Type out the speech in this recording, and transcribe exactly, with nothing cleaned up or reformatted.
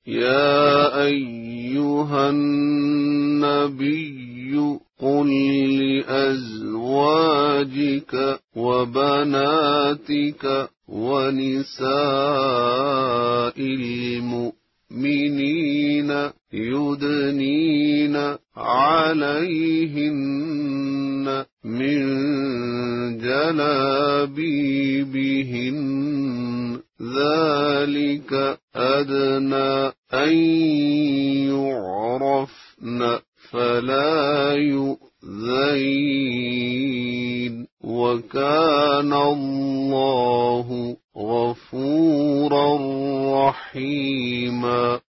يا أيها النبي قل لأزواجك وبناتك ونساء المؤمنين يدنين عليهن من جلابيبهن ذلك أدنى أن يعرفن فلا يؤذين وكان الله غفورا رحيما.